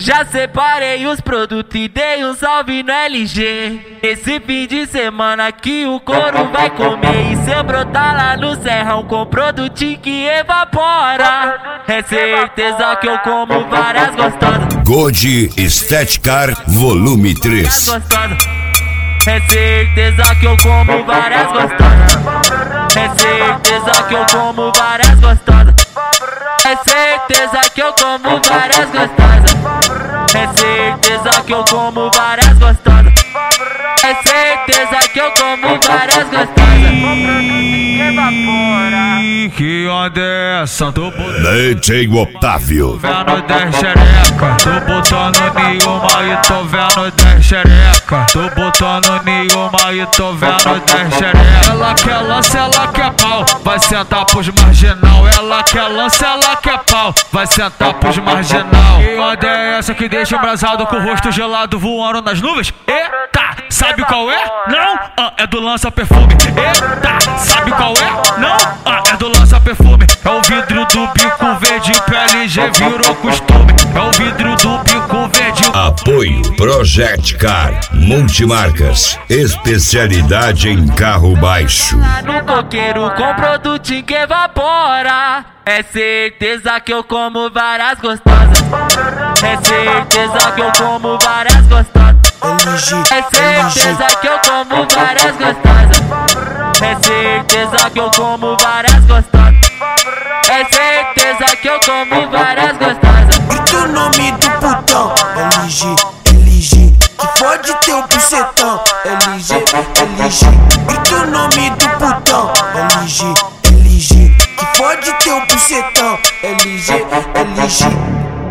Já separei os produtos e dei um salve no LG. Esse fim de semana que o couro vai comer. E se eu brotar lá no serrão com produtinho que evapora, é certeza que eu como várias gostosas. Gold Estética Volume 3. É certeza que eu como várias gostosas. É certeza que eu como várias gostosas. É certeza que eu como várias gostosas. É certeza que eu como várias gostosas. É certeza que eu como várias gostosas. Que onda é essa? Tô botando DJ Otávio. vendo 10 xereca. Tô botando nenhuma e tô vendo 10 xereca. Tô botando nenhuma e tô vendo 10 xereca. Ela quer lança, ela quer pau, vai sentar pros marginal. Ela quer lança, ela quer pau, vai sentar pros marginal. Que onda é essa que deixa embrasado com o rosto gelado voando nas nuvens? Eita, sabe qual é? Não? É do lança perfume. Eita, sabe qual é? Não? É do lança perfume. É o vidro do bico verde, PLG virou costume. É o vidro do bico verde. Apoio Project Car Multimarcas. Especialidade em carro baixo. No coqueiro com produtinho que evapora. É certeza que eu como várias gostosas. É certeza que eu como várias gostosas. É certeza que eu como várias gostosas. É certeza que eu como várias gostosas. É certeza que eu como várias gostosas. Grita o nome do putão, LG, LG, que fode teu bucetão, LG, LG. Grita o nome do putão, LG, LG, que fode teu bucetão, LG, LG.